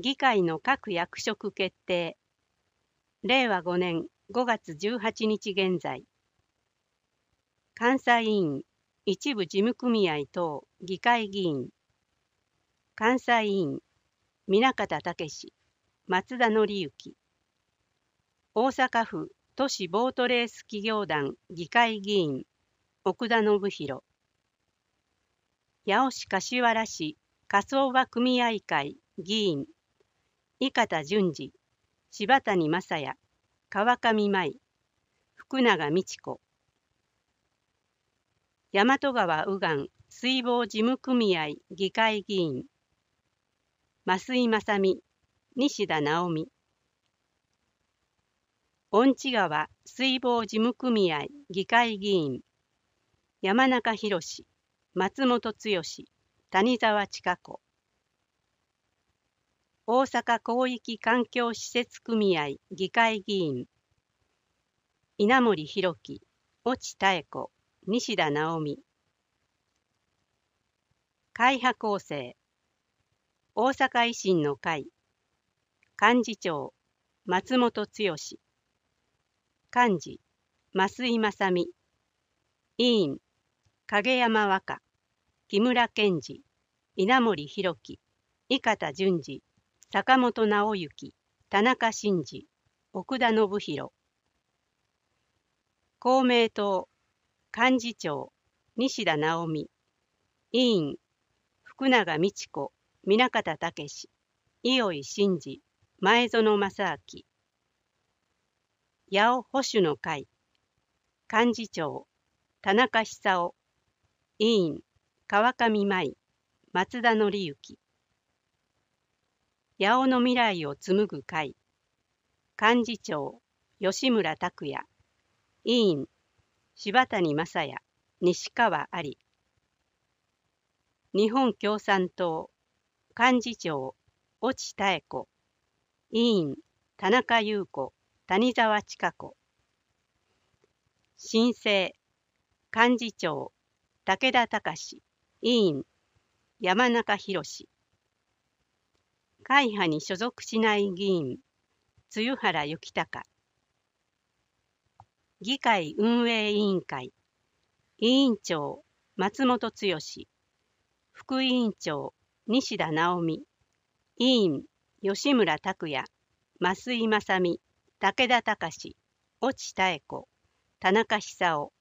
議会の各役職決定。令和5年5月18日現在。監査委員、一部事務組合等議会議員。監査委員、南方武史、松田則之。大阪府都市ボートレース企業団議会議員、奥田信弘。八尾市柏原市火葬場組合会議員、伊方淳二、柴谷正也、川上舞、福永美智子。大和川右岸水防事務組合議会議員、増井正美、西田直美。恩智川水防事務組合議会議員、山中博史、松本剛、谷沢千佳子。大阪広域環境施設組合議会議員、稲森弘樹、越智妙子、西田直美。会派構成。大阪維新の会幹事長、松本剛。幹事、増井正美。委員、影山和歌、木村健二、稲森弘樹、伊方淳二、坂本直之、田中伸二、奥田信弘。公明党幹事長、西田直美。委員、福永美智子、南方武史、伊尾真二、前園正明。八尾保守の会幹事長、田中久夫。委員、川上舞、松田則之。八尾の未来を紡ぐ会幹事長、吉村拓也。委員、柴谷正也、西川有。日本共産党幹事長、越智妙子。委員、田中優子、谷沢千佳子。新生幹事長、武田隆。委員、山中博。会派に所属しない議員、露原幸隆。議会運営委員会委員長、松本剛。副委員長、西田直美。委員、吉村拓也、増井正美、武田隆、越智妙子、田中久夫。